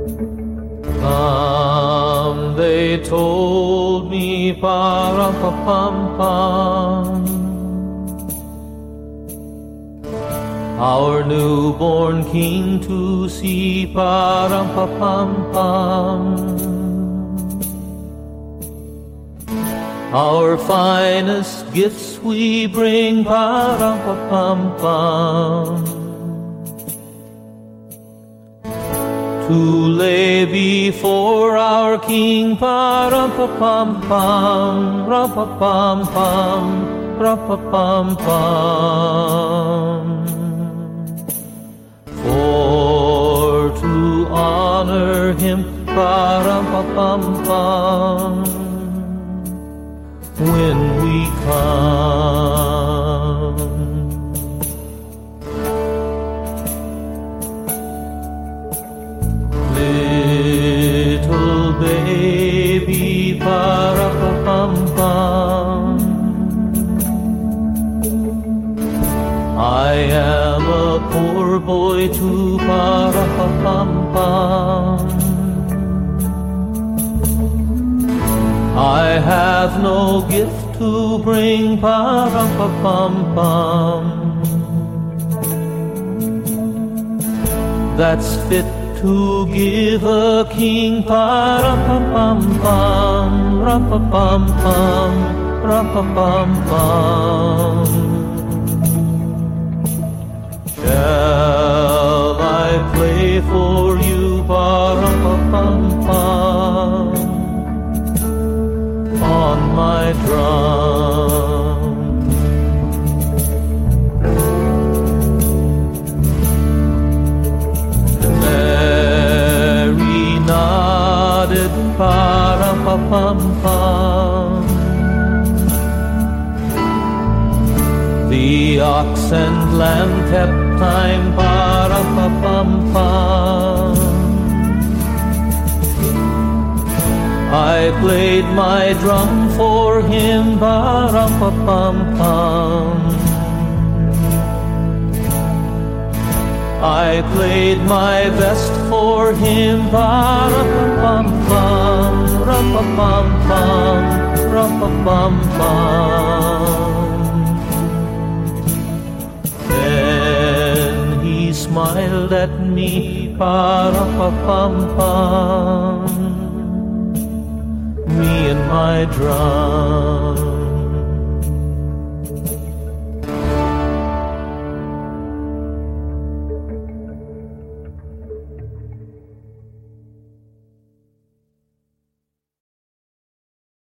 They told me, pa-rum-pa-pum-pum, our newborn king to see, pa-rum-pa-pum-pum. Our finest gifts we bring, pa-rum-pa-pum-pum, to lay before our king, pa-rum-pa-pum-pum, rum-pa-pum-pum, rum-pa-pum-pum. For to honor him, pa-rum-pa-pum-pum, when we come. Little baby, pa-rum-pa-pum-pum, I am a poor boy too, pa-rum-pa-pum-pum. I have no gift to bring, pa-rum-pa-pum-pum, that's fit to give a king, pa-rum-pa-pum-pum, rum-pa-pum-pum, rum-pa-pum-pum. Shall I play for you, pa-rum-pa-pum-pum, on my drum? Mary nodded, pa-rum-pa-pum-pum. The ox and lamb kept time, pa-rum-pa-pum-pum. I played my drum for him, pa-rum-pa-pum-pum. I played my best for him, pa-rum-pa-pum-pum, rum-pa-pum-pum, rum-pa-pum-pum. Then he smiled at me, pa-rum-pa-pum-pum, me and my drum.